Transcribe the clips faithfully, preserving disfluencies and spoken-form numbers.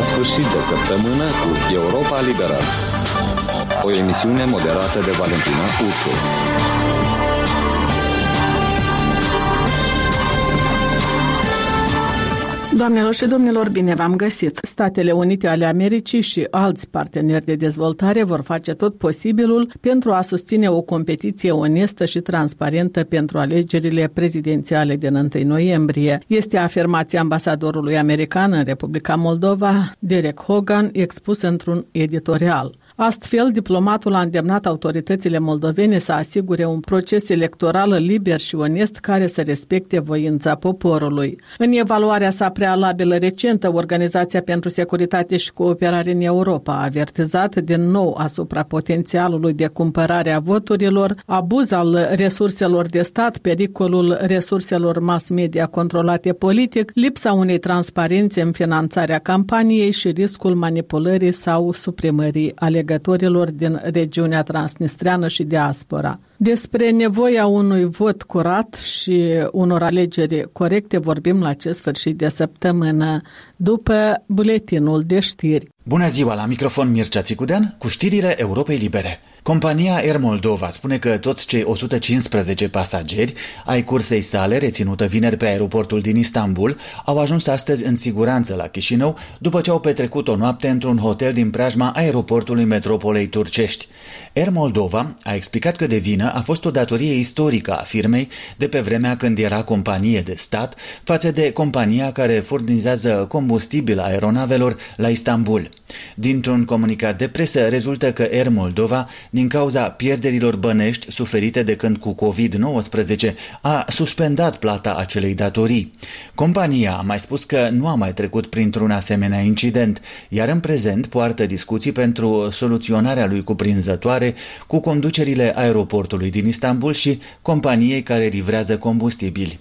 la sfârșit de săptămână cu Europa Liberă. O emisiune moderată de Valentina Ursu. Doamnelor și domnilor, bine v-am găsit! Statele Unite ale Americii și alți parteneri de dezvoltare vor face tot posibilul pentru a susține o competiție onestă și transparentă pentru alegerile prezidențiale din întâi noiembrie. Este afirmația ambasadorului american în Republica Moldova, Derek Hogan, expus într-un editorial. Astfel, diplomatul a îndemnat autoritățile moldovene să asigure un proces electoral liber și onest care să respecte voința poporului. În evaluarea sa prealabilă recentă, Organizația pentru Securitate și Cooperare în Europa a avertizat din nou asupra potențialului de cumpărare a voturilor, abuz al resurselor de stat, pericolul resurselor mass media controlate politic, lipsa unei transparențe în finanțarea campaniei și riscul manipulării sau suprimării alegătorilor din regiunea transnistreană și diaspora. Despre nevoia unui vot curat și unor alegeri corecte vorbim la acest sfârșit de săptămână, după buletinul de știri. Bună ziua, la microfon Mircea Țicudean cu știrile Europei Libere. Compania Air Moldova spune că toți cei o sută cincisprezece pasageri ai cursei sale, reținută vineri pe aeroportul din Istanbul, au ajuns astăzi în siguranță la Chișinău după ce au petrecut o noapte într-un hotel din preajma aeroportului metropolei turcești. Air Moldova a explicat că de vină a fost o datorie istorică a firmei de pe vremea când era companie de stat față de compania care furnizează combustibil aeronavelor la Istanbul. Dintr-un comunicat de presă rezultă că Air Moldova, din cauza pierderilor bănești suferite de când cu covid nouăsprezece, a suspendat plata acelei datorii. Compania a mai spus că nu a mai trecut printr-un asemenea incident, iar în prezent poartă discuții pentru soluționarea lui cuprinzătoare cu conducerile aeroportului din Istanbul și companiei care livrează combustibili.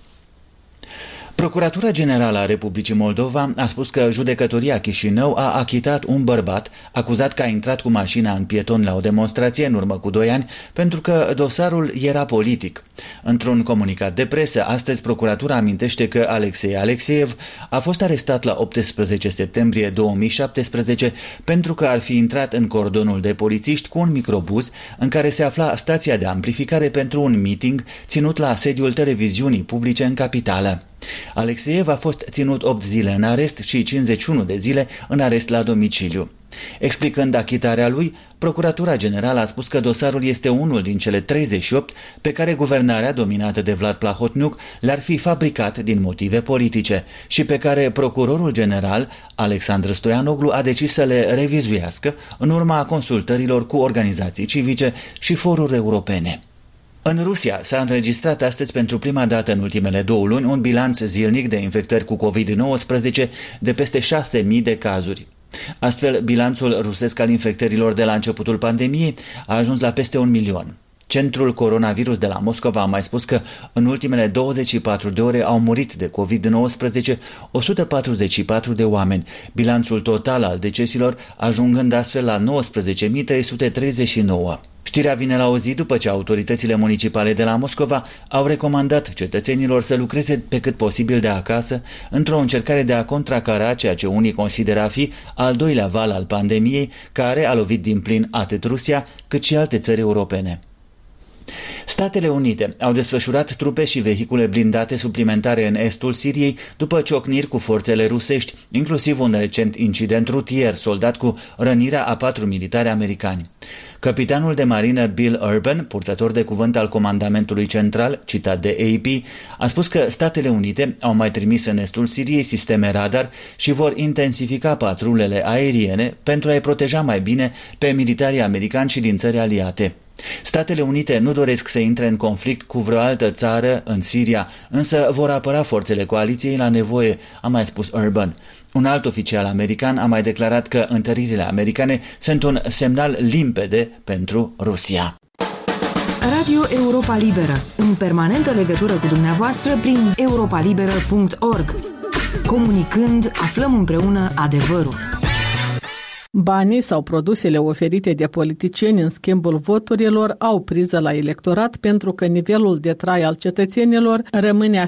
Procuratura Generală a Republicii Moldova a spus că judecătoria Chișinău a achitat un bărbat acuzat că a intrat cu mașina în pieton la o demonstrație în urmă cu doi ani pentru că dosarul era politic. Într-un comunicat de presă, astăzi procuratura amintește că Alexei Alexeev a fost arestat la optsprezece septembrie două mii șaptesprezece pentru că ar fi intrat în cordonul de polițiști cu un microbuz în care se afla stația de amplificare pentru un meeting ținut la sediul televiziunii publice în capitală. Alexeev a fost ținut opt zile în arest și cincizeci și unu de zile în arest la domiciliu. Explicând achitarea lui, Procuratura Generală a spus că dosarul este unul din cele treizeci și opt pe care guvernarea dominată de Vlad Plahotniuc le-ar fi fabricat din motive politice și pe care procurorul general Alexandru Stoianoglu a decis să le revizuiască în urma consultărilor cu organizații civice și foruri europene. În Rusia s-a înregistrat astăzi pentru prima dată în ultimele două luni un bilanț zilnic de infectări cu covid nouăsprezece de peste șase mii de cazuri. Astfel, bilanțul rusesc al infectărilor de la începutul pandemiei a ajuns la peste un milion. Centrul coronavirus de la Moscova a mai spus că în ultimele douăzeci și patru de ore au murit de covid nouăsprezece o sută patruzeci și patru de oameni, bilanțul total al decesilor ajungând astfel la nouăsprezece mii trei sute treizeci și nouă. Știrea vine la o zi după ce autoritățile municipale de la Moscova au recomandat cetățenilor să lucreze pe cât posibil de acasă într-o încercare de a contracara ceea ce unii consideră a fi al doilea val al pandemiei, care a lovit din plin atât Rusia cât și alte țări europene. Statele Unite au desfășurat trupe și vehicule blindate suplimentare în estul Siriei după ciocniri cu forțele rusești, inclusiv un recent incident rutier soldat cu rănirea a patru militari americani. Capitanul de marină Bill Urban, purtător de cuvânt al Comandamentului Central, citat de A P, a spus că Statele Unite au mai trimis în estul Siriei sisteme radar și vor intensifica patrulele aeriene pentru a-i proteja mai bine pe militarii americani și din țări aliate. Statele Unite nu doresc să intre în conflict cu vreo altă țară în Siria, însă vor apăra forțele coaliției la nevoie, a mai spus Urban. Un alt oficial american a mai declarat că întăririle americane sunt un semnal limpede pentru Rusia. Radio Europa Liberă, în permanentă legătură cu dumneavoastră prin europa liberă punct org. Comunicând, aflăm împreună adevărul. Banii sau produsele oferite de politicieni în schimbul voturilor au priză la electorat pentru că nivelul de trai al cetățenilor rămâne